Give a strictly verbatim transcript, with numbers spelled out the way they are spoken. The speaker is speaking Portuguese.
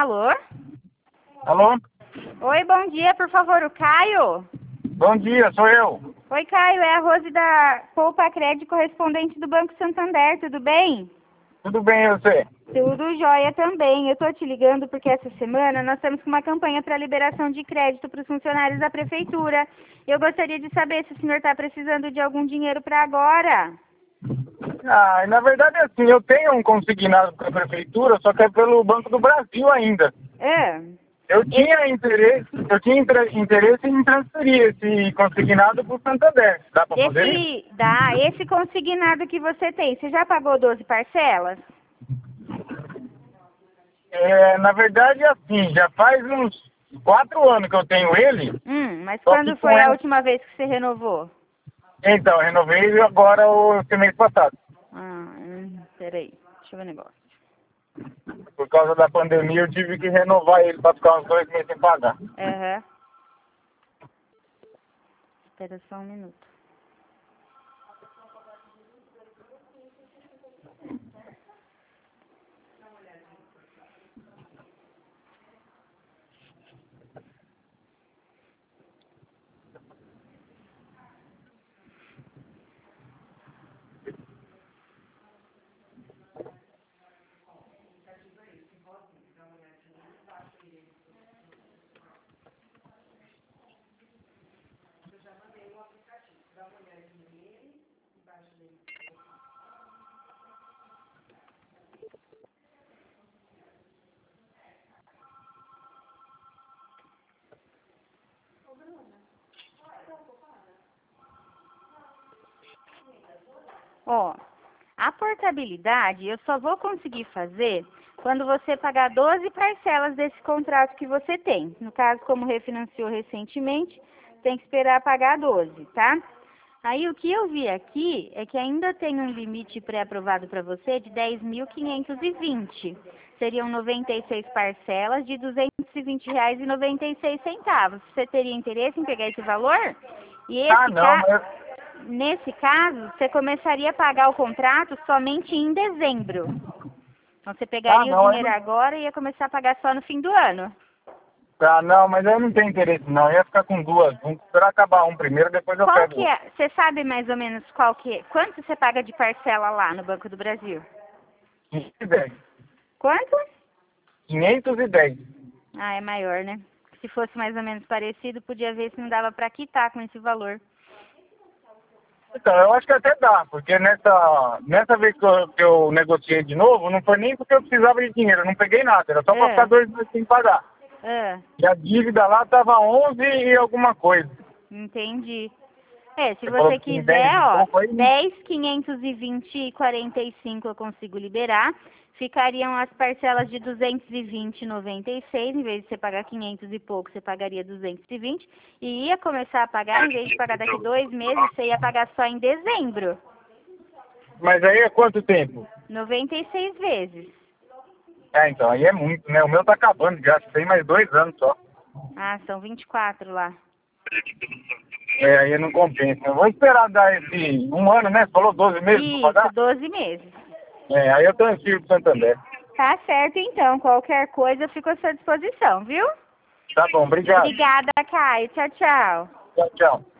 Alô? Alô? Oi, bom dia, por favor, o Caio? Bom dia, sou eu. Oi, Caio, é a Rose da Poupa Crédito, correspondente do Banco Santander, tudo bem? Tudo bem, e você? Tudo jóia também. Eu tô te ligando porque essa semana nós estamos com uma campanha para liberação de crédito para os funcionários da prefeitura. Eu gostaria de saber se o senhor está precisando de algum dinheiro para agora. Ah, na verdade é assim, eu tenho um consignado para a prefeitura, só que é pelo Banco do Brasil ainda. É. Eu tinha interesse, eu tinha inter- interesse em transferir esse consignado para o Santander. Dá para fazer isso? Esse, dá, esse consignado que você tem, você já pagou doze parcelas? É, na verdade é assim, já faz uns quatro anos que eu tenho ele. Hum, mas Só que quando com foi a ela... última vez que você renovou? Então, eu renovei agora o esse mês passado. Ah, hum, peraí, deixa eu ver o negócio. Por causa da pandemia eu tive que renovar ele para ficar uns dois meses sem pagar. Aham. Espera só um minuto. Ó, a portabilidade eu só vou conseguir fazer quando você pagar doze parcelas desse contrato que você tem. No caso, como refinanciou recentemente, tem que esperar pagar doze, tá? Aí o que eu vi aqui é que ainda tem um limite pré-aprovado para você de dez mil quinhentos e vinte. Seriam noventa e seis parcelas de duzentos e vinte reais e noventa e seis centavos. Você teria interesse em pegar esse valor? E Ah, esse não, ca... mas... Nesse caso, você começaria a pagar o contrato somente em dezembro. Então, você Ah, pegaria o não, eu dinheiro não... agora e ia começar a pagar só no fim do ano. Ah, não, mas eu não tenho interesse não, eu ia ficar com duas. Vamos esperar acabar um primeiro, depois eu Qual pego que outro. é? Você sabe mais ou menos qual que é? Quanto você paga de parcela lá no Banco do Brasil? quinhentos e dez. Quanto? quinhentos e dez. Ah, é maior, né? Se fosse mais ou menos parecido, podia ver se não dava para quitar com esse valor. Então, eu acho que até dá, porque nessa, nessa vez que eu, que eu negociei de novo, não foi nem porque eu precisava de dinheiro, eu não peguei nada, era só para ficar É, dois meses sem pagar. é, E a dívida lá tava onze e alguma coisa. entendi. É, se Você falou você que tinha dez quiser, e ó, pouco aí? dez, quinhentos e vinte e quarenta e cinco eu consigo liberar. Ficariam as parcelas de duzentos e vinte e noventa e seis, em vez de você pagar quinhentos e pouco, você pagaria duzentos e vinte. E ia começar a pagar, em vez de pagar daqui dois meses, você ia pagar só em dezembro. Mas aí é quanto tempo? noventa e seis vezes. É, então, aí é muito, né? O meu tá acabando já, tem mais dois anos só. Ah, são vinte e quatro lá. É, aí não compensa. Eu vou esperar dar esse um ano, né? Você falou doze meses pra Isso, pagar? doze meses. É, aí eu transfiro pro Santander. Tá certo, então. Qualquer coisa eu fico à sua disposição, viu? Tá bom, obrigado. Obrigada, Caio. Tchau, tchau. Tchau, tchau.